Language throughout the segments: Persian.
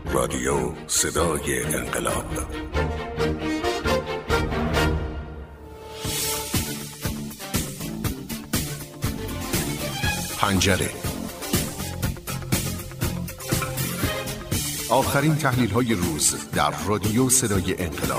رادیو صدای انقلاب. پنجره. آخرین تحلیل‌های روز در رادیو صدای انقلاب.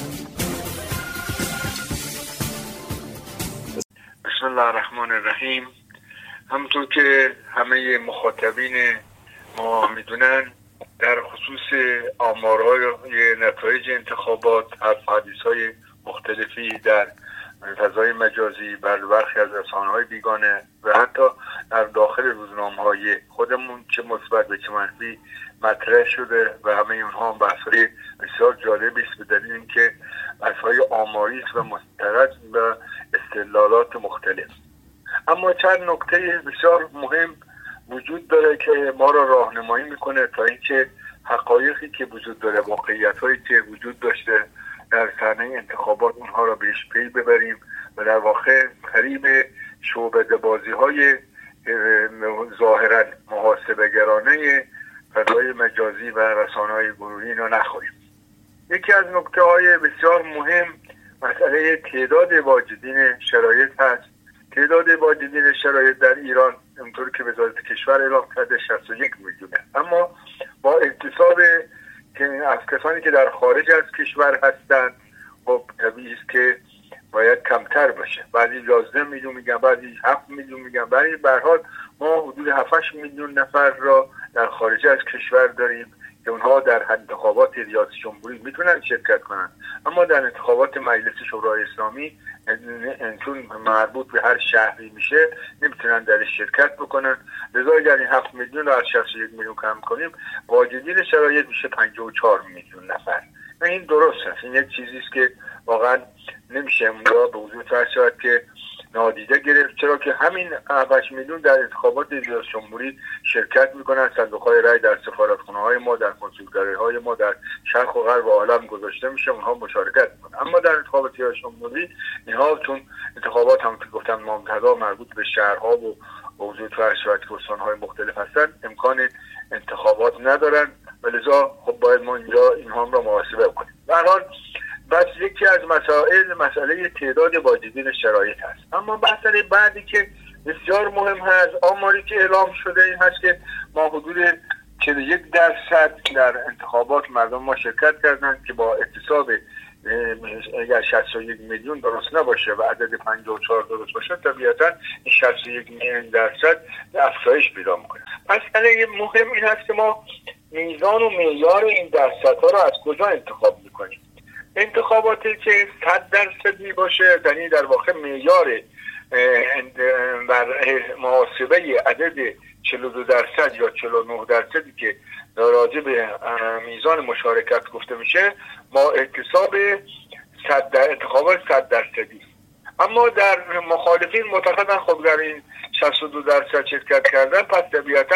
بسم الله الرحمن الرحیم. همونطور که همه مخاطبین ما میدونن، در خصوص آمارهای نتایج انتخابات حدیث‌های مختلفی در فضای مجازی بر برخی از رسانه‌های بیگانه و حتی در داخل روزنامه‌های خودمون چه مثبت و چه منفی مطرح شده و همه اونها بحث‌های بسیار جالبی است، به دلیل اینکه بحث‌های آماری است و مستند و استدلالات مختلف. اما چند نکته بسیار مهم وجود داره که ما را راهنمایی میکنه تا اینکه حقایقی که وجود داره، واقعیت‌هایی که وجود داشته در صحنه انتخابات، اونها را بهش پی ببریم و در واقع فریب شعبده بازی‌های ظاهراً محاسبه‌گرانه فضای مجازی و رسانه‌های گروهی را نخوریم. یکی از نکته‌های بسیار مهم مسئله تعداد واجدین شرایط هست. تعداد واجدین شرایط در ایران اونطور که وزارت کشور اعلام کرده 61 میلیونه، اما با احتساب از کسانی که در خارج از کشور هستند خب طبیعی است که باید کمتر باشه. بعضی 11 میلیون میگن، بعضی 7 میلیون میگن، برای به هر حال ما حدود 7-8 میلیون نفر را در خارج از کشور داریم که اونها در انتخابات ریاست جمهوری میتونن شرکت کنن، اما در انتخابات مجلس شورای اسلامی چون مربوط به هر شهری میشه نمیتونن درش شرکت بکنن. لذا اگر این 7 میلیون رو از 61 میلیون کم کنیم، واجدین شرایط میشه 54 میلیون نفر. این درست است، این یک چیزی است که واقعا نمیشه اون را به وجود فرض که نادیده گرفت، چرا که همین 8 میلیون در انتخابات ریاست جمهوری شرکت میکنن. صندوق‌های رای در سفارتخانه‌های ما، در کنسولگری‌های ما در شرق و غرب عالم گذاشته میشه، اونها مشارکت میکنن. اما در انتخابات ریاست جمهوری اینها چون انتخابات هم که گفتم ممتدا مربوط به شهرها و وجود فرض که استان‌های مختلف هستن، امکان انتخابات ندارن و لذا خب باید ما اینجا اینها را محاسبه کنیم. به هر حال بس یکی از مسئله تعداد واجدین شرایط هست. اما مسئله بعدی که بسیار مهم هست، آماری که اعلام شده این هست که ما حدود 41% در انتخابات مردم ما شرکت کردند که با احتساب اگر 61 میلیون درست نباشه و عدد 54 درست باشه، طبیعتا این 61 میلیون درصد افزایش پیدا میکنه. مسئله مهم این هست که ما میزان و معیار این درصدها رو از کجا انتخاب میکنیم. انتخاباتی که 100% باشه، یعنی در واقع معیار بر محاسبه عدد 42% یا 49% که راجع به میزان مشارکت گفته میشه، با احتساب انتخابات 100%. اما در مخالفین معتقدن خب در این 62% شرکت کردن، پس طبیعتا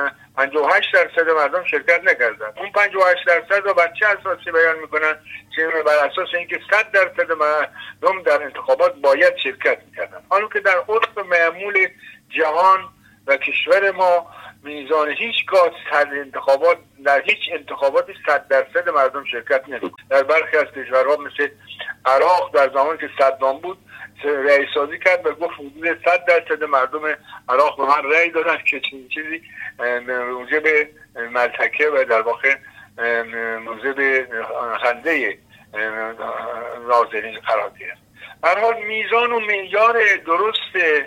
58% مردم شرکت نکردن. اون 58% رو بر چه اساسی بیان میکنن؟ که بر اساس اینکه 100% مردم در انتخابات باید شرکت میکردن، حالا که در عرف معمول جهان و کشور ما میزان هیچگاه انتخابات در هیچ انتخاباتی 100% مردم شرکت نمیکنن. در برخی از کشورها مثل عراق در زمانی که صدام بود رأی سازی کرد و گفت حدود 100% مردم عراق به من رأی دادن که چیزی موجب ملتکه و در واقع موجب خنده ناظرین قرار گرفت. هر حال میزان و معیار درست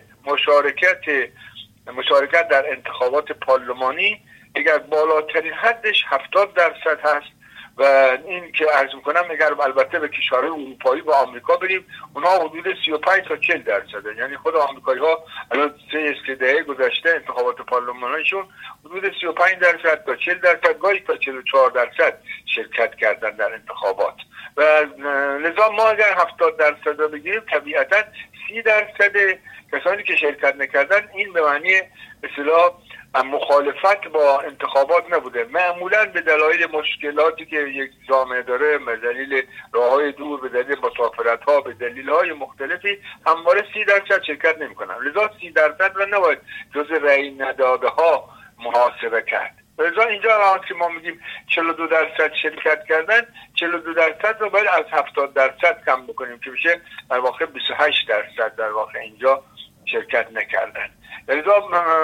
مشارکت در انتخابات پارلمانی اگر بالاترین حدش 70% هست و این که عرض میکنم اگر البته به کشورهای اروپایی و آمریکا بریم، اونها حدود 35 تا 40%، یعنی خود آمریکایی ها الان 3 دهه گذشته انتخابات پارلمانیشون حدود 35% تا 40%، گاهی تا 44% شرکت کردن در انتخابات. و لذا ما اگر 70% رو بگیریم، طبیعتا 30% کسانی که شرکت نکردن، این به معنی اصطلاح مخالفت با انتخابات نبوده، معمولا به دلایل مشکلاتی که یک جامعه داره، به دلیل راههای دور، به دلیل مسافرت‌ها، به دلیل‌های مختلفی همواره 30% شرکت نمی‌کنن. لذا 30% رو نباید جز رأی نداده‌ها محاسبه کرد. لذا اینجا که ما میگیم 42% شرکت کردن، 42% رو باید از 70% کم بکنیم که میشه در واقع 28% در واقع اینجا شرکت نکردن. لذا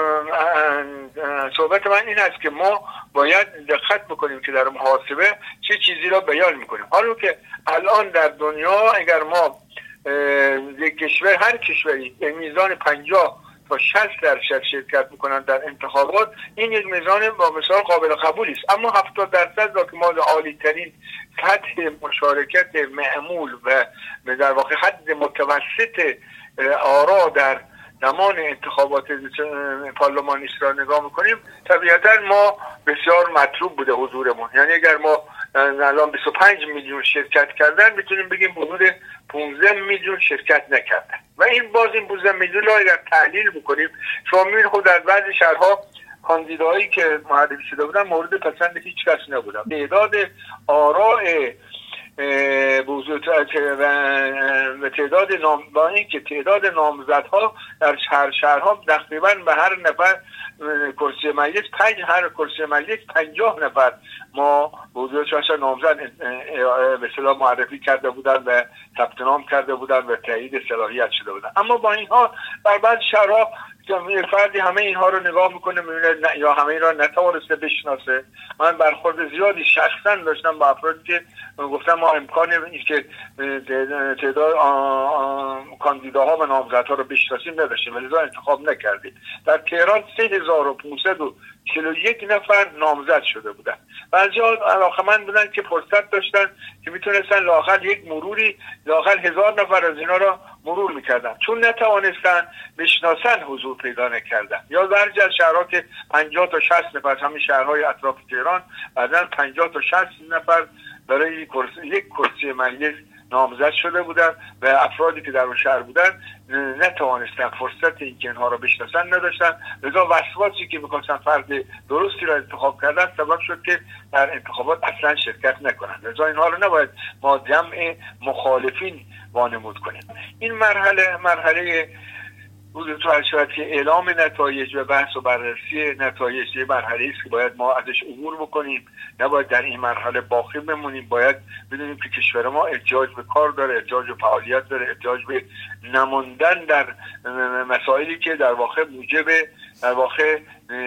صحبت من این است که ما باید دقت بکنیم که در محاسبه چه چیزی را بیان میکنیم. حالا که الان در دنیا اگر ما یک کشور، هر کشوری به میزان 50 تا 60% شرکت میکنن در انتخابات، این یک میزان با مثال قابل قبولی است. اما 70% را که ما عالی ترین سطح مشارکت معمول و در واقع حد متوسط آرا در زمان انتخابات پارلمانی را نگاه میکنیم، طبیعتا ما بسیار مطلوب بوده حضورمون. یعنی اگر ما الان 25 میلیون شرکت کردن، میتونیم بگیم حدود 15 میلیون شرکت نکردن. و این 15 میلیون را اگر تحلیل بکنیم، شما میبینید خود در بعضی شهرها کاندیداهایی که معرفی شده بودن مورد پسند هیچ کس نبودن. تعداد آراء و تعداد با اینکه تعداد نامزدها در شهرها تقریبا به هر نفر کرسی مجلس هر کرسی مجلس 50 نفر ما حضور نامزد به اصطلاح معرفی کرده بودن و ثبت نام کرده بودن و تایید صلاحیت شده بودن. اما با اینها در بعض شهرها فردی همه اینها رو نگاه میکنه میبینه یا همه این را نتوانسته بشناسه. من برخورد زیادی شخصا داشتم با افرادی که گفتم ما امکان نیست که تعداد کاندیداها و نامزدها رو بشناسیم نداشتیم، ولی انتخاب نکردیم. در تهران 3541 نفر نامزد شده بودن. بعضی‌ها علاقه‌مند بودن که فرصت داشتن که میتونستن لااقل یک مروری لااقل 1000 نفر از اینا را مرور میکردن، چون نتوانستن بشناسن حضور پیدا نکردن. یا بعضی از شهرها که 50 تا 60 نفر، همین شهرهای اطراف تهران، بعداً 50 تا 60 نفر برای یک کرسی مجلس نامزد شده بودن و افرادی که در اون شهر بودن نتوانستن فرصت اینکه اینها را بشناسن نداشتن. لذا وسواسی که می‌خواستن فرد درستی را انتخاب کردن سبب شد که در انتخابات اصلا شرکت نکنند. لذا اینها رو نباید ما جمع مخالفین وانمود کنیم. این مرحله بود تو حالت اعلام نتایج و بحث و بررسی نتایج، یه مرحله است که باید ما ازش عبور بکنیم. نباید در این مرحله باقی بمونیم. باید بدونیم که کشور ما احتیاج به کار داره، احتیاج به فعالیت داره، احتیاج به نموندن در مسائلی که در واقع موجب در واقع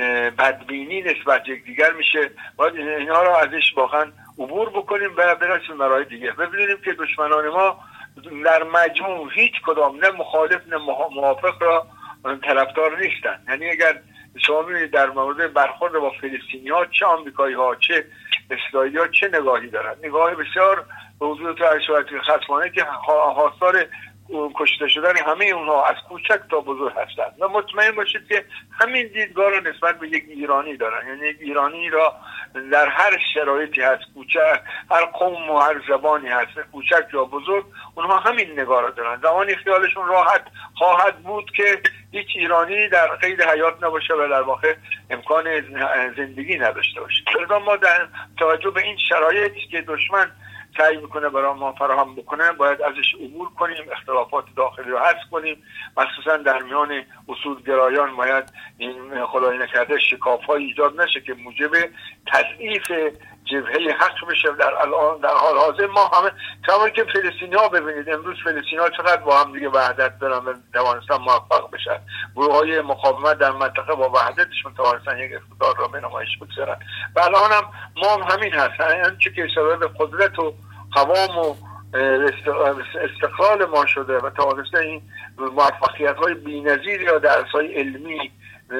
بدبینی نسبت یکدیگر میشه. باید اینها رو ازش واقعا عبور بکنیم و برسیم مراحل دیگه. ببینیم که دشمنان ما در مجموع هیچ کدام نه مخالف نه موافق را طرفدار نیستن. یعنی اگر شما ببینید در مورد برخورد با فلسطینی‌ها، چه آمریکایی‌ها چه اسرائیلی‌ها چه نگاهی دارن، نگاه بسیار به حضور تو خصمانه که خواستار کشته شدن همه اونها از کوچک تا بزرگ هستند. و مطمئن باشید که همین دیدگاه را نسبت به یک ایرانی دارن. یعنی یک ایرانی را در هر شرایطی هست، کوچک، هر قوم و هر زبانی هست، کوچک یا بزرگ، اونها همین نگاه را دارن. زمانی خیالشون راحت خواهد بود که هیچ ایرانی در قید حیات نباشه و در واقع امکان زندگی نداشته باشه. لذا ما در توجه به این شرایطی که دشمن سعی میکنه برای ما فراهم بکنه باید ازش عبور کنیم، اختلافات داخلی رو حذف کنیم. مخصوصا در میان اصولگرایان باید این خدای نکرده شکاف‌های ایجاد نشه که موجب تضعیف جبهه حق بشه. در حال حاضر ما همه کما که فلسطینی‌ها ببینید امروز فلسطینی‌ها چقدر با هم دیگه وحدت دارن و توانستن موفق بشن. گروه‌های مقاومت در منطقه با وحدتشون توانستن یک اقتدار را به نمایش بگذارن. و الان هم ما هم همین هست. آنچه که سبب قدرت و قوام و استقلال ما شده و توانسته این موفقیت‌های بی‌نظیری را در عرصه‌های علمی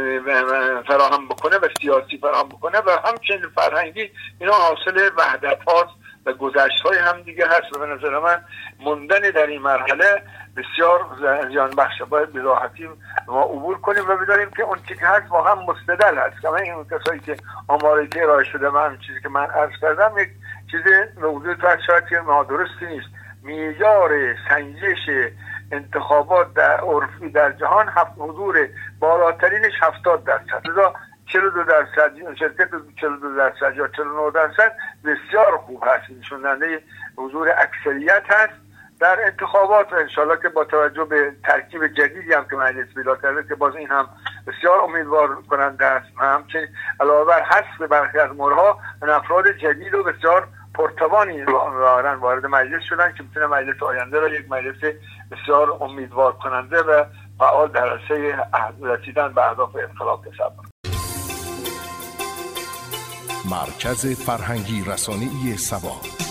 فراهم بکنه و سیاسی فراهم بکنه و همچنین فرهنگی، اینا حاصل وحدت هاست و گذشت های هم دیگه هست. و به نظر من موندن در این مرحله بسیار زیان بخشه. باید به راحتی ما عبور کنیم و بدانیم که اون چیزی که هست واقعا مستدل هست. که این کسایی که آماری که ارائه شده من چیزی که من عرض کردم یک چیز موضوع شاید نادرستی نیست. معیار سنجش انتخابات در عرفی در جهان حضور بالاترینش 70%. لذا 42% شرکت 42% یا 49% بسیار خوب هست. نشون دهنده حضور اکثریت هست در انتخابات انشالله که با توجه به ترکیب جدیدی هم که مجلس پیدا کرده که باز این هم بسیار امیدوار کننده است، همچنین علاوه بر حذف برخی از مورها افراد جدید و بسیار پرتوانی وارد مجلس شدن که میتونه مجلس آینده را یک مجلس بسیار امیدوار کننده و فعال در عرصه رسیدن به اهداف انقلاب تصور. مرکز فرهنگی رسانه‌ای سبا.